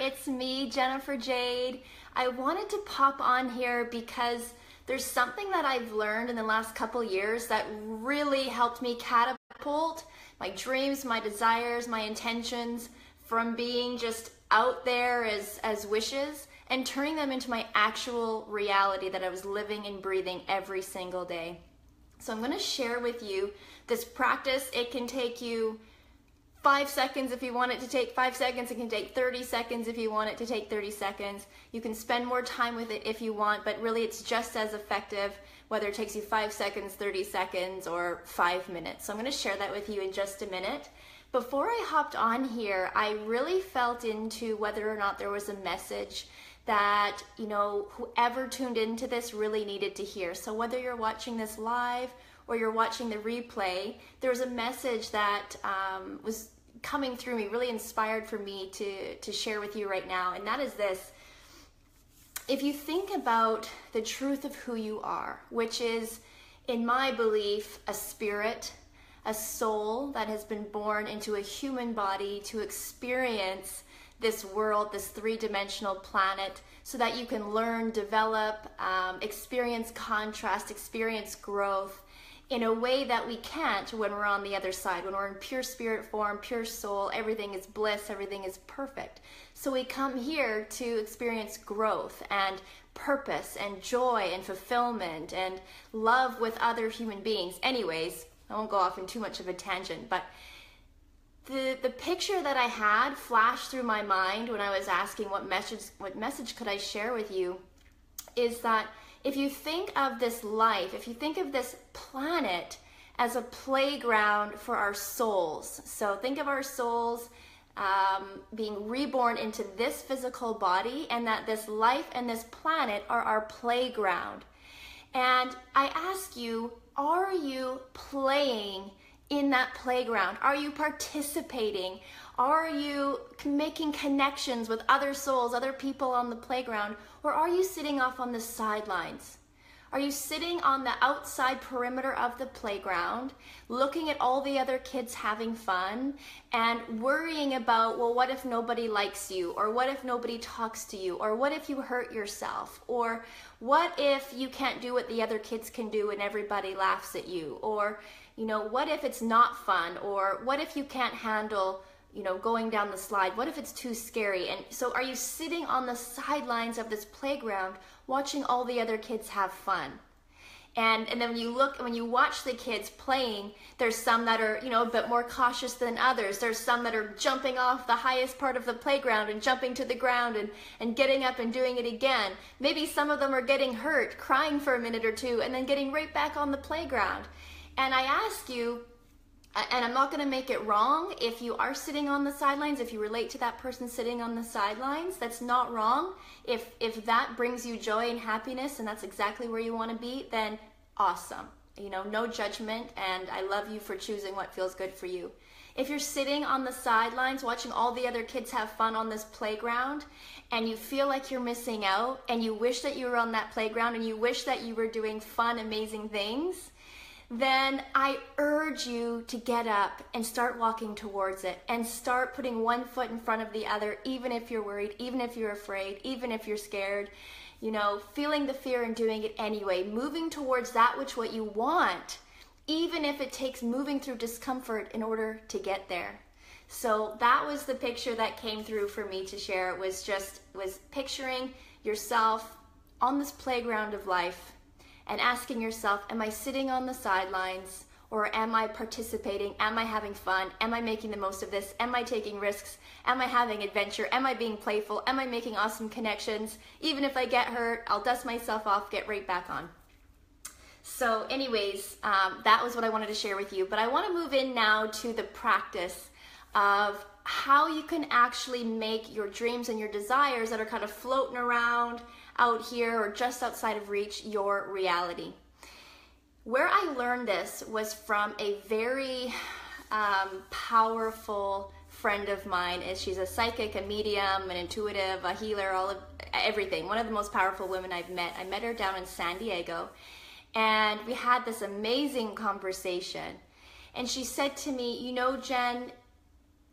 it's me, Jennifer Jade. I wanted to pop on here because there's something that I've learned in the last couple years that really helped me catapult my dreams, my desires, my intentions from being just out there as wishes and turning them into my actual reality that I was living and breathing every single day. So I'm going to share with you this practice. It can take you 5 seconds if you want it to take 5 seconds. It can take 30 seconds if you want it to take 30 seconds. You can spend more time with it if you want, but really it's just as effective whether it takes you 5 seconds, 30 seconds, or 5 minutes. So I'm going to share that with you in just a minute. Before I hopped on here, I really felt into whether or not there was a message that, you know, whoever tuned into this really needed to hear. So whether you're watching this live or you're watching the replay, there was a message that was coming through me, really inspired for me to share with you right now, and that is this. If you think about the truth of who you are, which is, in my belief, a spirit, a soul that has been born into a human body to experience this world, this three-dimensional planet, so that you can learn, develop, experience contrast, experience growth in a way that we can't when we're on the other side. When we're in pure spirit form, pure soul, everything is bliss, everything is perfect. So we come here to experience growth and purpose and joy and fulfillment and love with other human beings. Anyways, I won't go off in too much of a tangent, but the picture that I had flashed through my mind when I was asking what message could I share with you is that if you think of this life, if you think of this planet as a playground for our souls, so think of our souls being reborn into this physical body, and that this life and this planet are our playground. And I ask you, are you playing in that playground? Are you participating? Are you making connections with other souls, other people on the playground? Or are you sitting off on the sidelines? Are you sitting on the outside perimeter of the playground, looking at all the other kids having fun and worrying about, well, what if nobody likes you? Or what if nobody talks to you? Or what if you hurt yourself? Or what if you can't do what the other kids can do and everybody laughs at you? Or, you know, what if it's not fun? Or what if you can't handle, you know, going down the slide? What if it's too scary? And so are you sitting on the sidelines of this playground watching all the other kids have fun? And then when you watch the kids playing, there's some that are, you know, a bit more cautious than others. There's some that are jumping off the highest part of the playground and jumping to the ground and getting up and doing it again. Maybe some of them are getting hurt, crying for a minute or two, and then getting right back on the playground. And I ask you, and I'm not going to make it wrong, if you are sitting on the sidelines, if you relate to that person sitting on the sidelines, that's not wrong. If that brings you joy and happiness and that's exactly where you want to be, then awesome. You know, no judgment, and I love you for choosing what feels good for you. If you're sitting on the sidelines watching all the other kids have fun on this playground and you feel like you're missing out and you wish that you were on that playground and you wish that you were doing fun, amazing things, then I urge you to get up and start walking towards it and start putting one foot in front of the other, even if you're worried, even if you're afraid, even if you're scared, you know, feeling the fear and doing it anyway, moving towards that what you want, even if it takes moving through discomfort in order to get there. So that was the picture that came through for me to share. It was picturing yourself on this playground of life and asking yourself, am I sitting on the sidelines or am I participating? Am I having fun? Am I making the most of this? Am I taking risks? Am I having adventure? Am I being playful? Am I making awesome connections? Even if I get hurt, I'll dust myself off, get right back on. So anyways, that was what I wanted to share with you. But I want to move in now to the practice of how you can actually make your dreams and your desires that are kind of floating around out here or just outside of reach your reality. Where I learned this was from a very powerful friend of mine. She's a psychic, a medium, an intuitive, a healer, everything. One of the most powerful women I've met. I met her down in San Diego, and we had this amazing conversation. And she said to me, you know, Jen,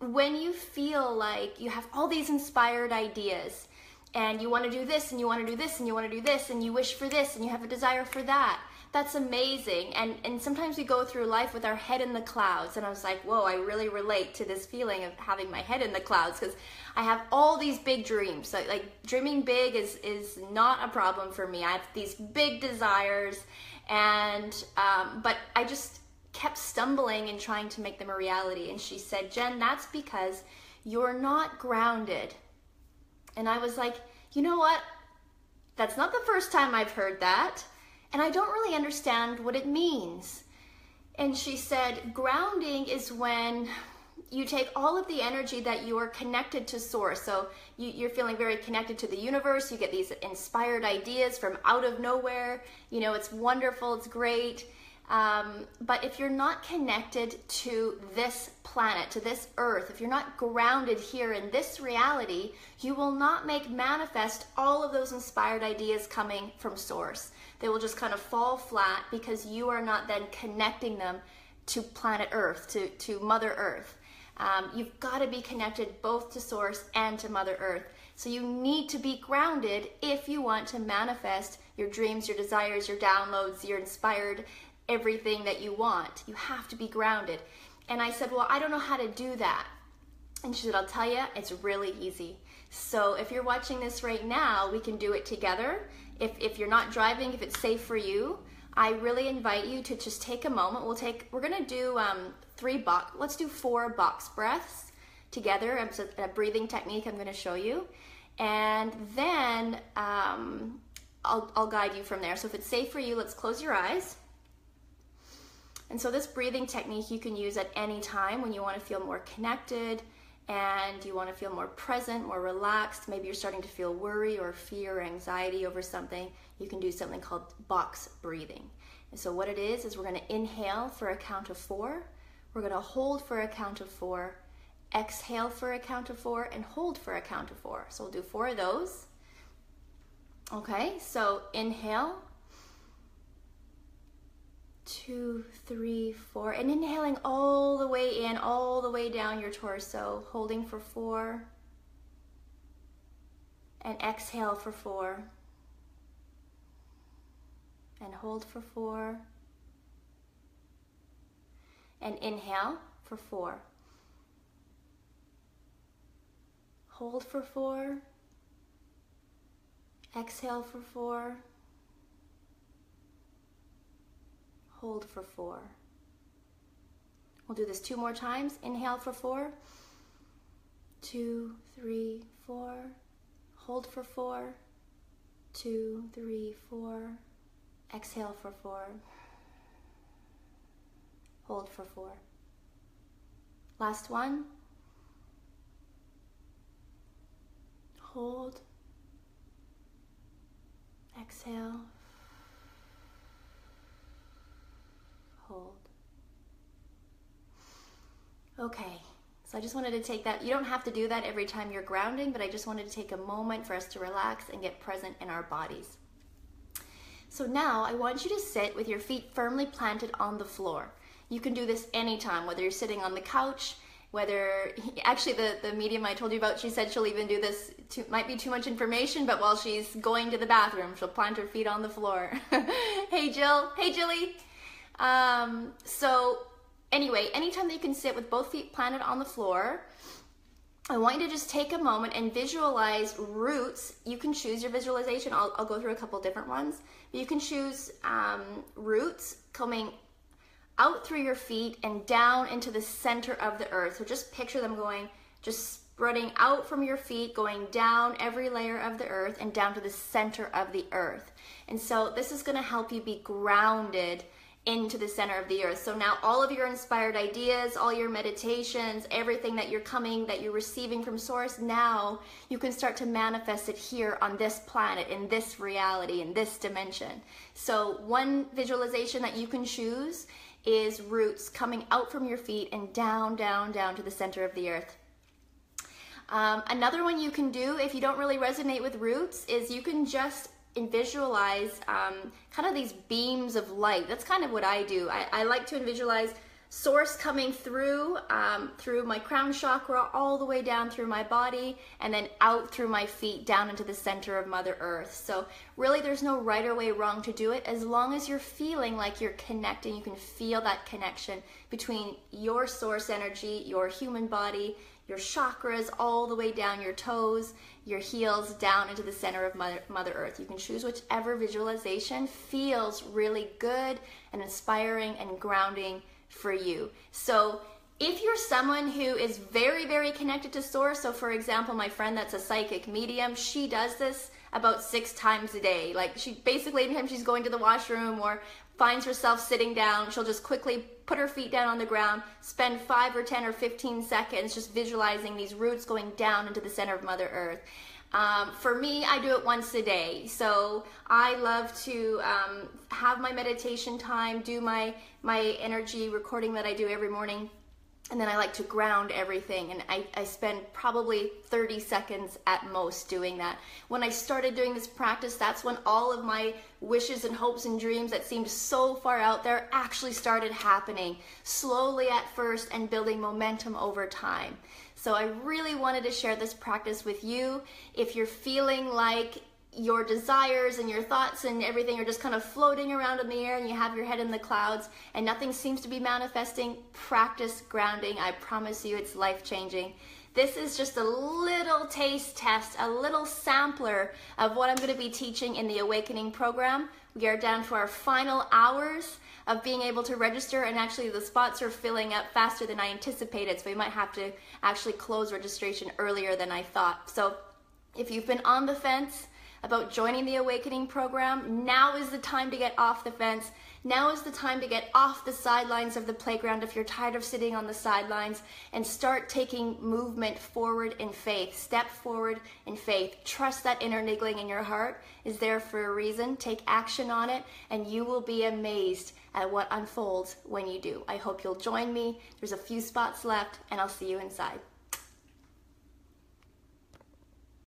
when you feel like you have all these inspired ideas and you want to do this and you want to do this and you want to do this and you wish for this and you have a desire for that, that's amazing. And sometimes we go through life with our head in the clouds, and I was like, whoa, I really relate to this feeling of having my head in the clouds, because I have all these big dreams. Like dreaming big is not a problem for me. I have these big desires, and but I just kept stumbling and trying to make them a reality. And she said, Jen, that's because you're not grounded. And I was like, you know what? That's not the first time I've heard that. And I don't really understand what it means. And she said, grounding is when you take all of the energy that you are connected to source. So you're feeling very connected to the universe. You get these inspired ideas from out of nowhere. You know, it's wonderful, it's great. But if you're not connected to this planet, to this earth, if you're not grounded here in this reality, you will not make manifest all of those inspired ideas coming from source. They will just kind of fall flat because you are not then connecting them to planet Earth, to Mother Earth. You've got to be connected both to source and to Mother Earth. So you need to be grounded if you want to manifest your dreams, your desires, your downloads, your inspired everything that you want. You have to be grounded. And I said, well, I don't know how to do that. And she said, I'll tell you, it's really easy. So if you're watching this right now, we can do it together. If you're not driving, if it's safe for you, I really invite you to just take a moment. We're gonna do let's do 4 box breaths together. It's a breathing technique I'm gonna show you. And then I'll guide you from there. So if it's safe for you, let's close your eyes. And so this breathing technique you can use at any time when you want to feel more connected and you want to feel more present, more relaxed. Maybe you're starting to feel worry or fear or anxiety over something. You can do something called box breathing. And so what it is we're going to inhale for a count of 4. We're going to hold for a count of 4, exhale for a count of 4, and hold for a count of 4. So we'll do 4 of those. Okay, so inhale. 2, 3, 4, and inhaling all the way in, all the way down your torso, holding for 4, and exhale for 4, and hold for 4, and inhale for 4, hold for 4, exhale for 4, hold for 4. We'll do this 2 more times. Inhale for 4, 2, 3, 4, hold for 4, 2, 3, 4, exhale for 4, hold for 4. Last one. Hold, exhale, hold. Okay, so I just wanted to take that. You don't have to do that every time you're grounding, but I just wanted to take a moment for us to relax and get present in our bodies. So now I want you to sit with your feet firmly planted on the floor. You can do this anytime, whether you're sitting on the couch, actually the medium I told you about, she said she'll even do this, might be too much information, but while she's going to the bathroom, she'll plant her feet on the floor. Hey Jill, hey Jilly. So anyway, anytime that you can sit with both feet planted on the floor, I want you to just take a moment and visualize roots. You can choose your visualization. I'll go through a couple different ones. But you can choose roots coming out through your feet and down into the center of the earth. So just picture them going, just spreading out from your feet, going down every layer of the earth and down to the center of the earth. And so this is going to help you be grounded into the center of the earth. So now all of your inspired ideas, all your meditations, everything that you're receiving from source, now you can start to manifest it here on this planet, in this reality, in this dimension. So one visualization that you can choose is roots coming out from your feet and down, down, down to the center of the earth. Another one you can do, if you don't really resonate with roots, is you can just visualize kind of these beams of light. That's kind of what I do. I like to visualize source coming through through my crown chakra all the way down through my body, and then out through my feet down into the center of Mother Earth. So really there's no right or way wrong to do it, as long as you're feeling like you're connecting. You can feel that connection between your source energy, your human body, your chakras, all the way down your toes, your heels, down into the center of Mother Earth. You can choose whichever visualization feels really good and inspiring and grounding for you. So if you're someone who is very, very connected to source, so for example, my friend that's a psychic medium, she does this about 6 times a day. Like, she basically, anytime she's going to the washroom or finds herself sitting down, she'll just quickly put her feet down on the ground, spend 5 or 10 or 15 seconds just visualizing these roots going down into the center of Mother Earth. For me, I do it once a day. So I love to have my meditation time, do my energy recording that I do every morning. And then I like to ground everything, and I spend probably 30 seconds at most doing that. When I started doing this practice, that's when all of my wishes and hopes and dreams that seemed so far out there actually started happening, slowly at first and building momentum over time. So I really wanted to share this practice with you. If you're feeling like your desires and your thoughts and everything are just kind of floating around in the air and you have your head in the clouds and nothing seems to be manifesting, practice grounding. I promise you it's life-changing. This is just a little taste test, a little sampler of what I'm going to be teaching in the Awakening program. We are down to our final hours of being able to register, and actually the spots are filling up faster than I anticipated, so we might have to actually close registration earlier than I thought. So if you've been on the fence about joining the Awakening program, now is the time to get off the fence. Now is the time to get off the sidelines of the playground if you're tired of sitting on the sidelines, and start taking movement forward in faith. Step forward in faith. Trust that inner niggling in your heart is there for a reason. Take action on it, and you will be amazed at what unfolds when you do. I hope you'll join me. There's a few spots left, and I'll see you inside.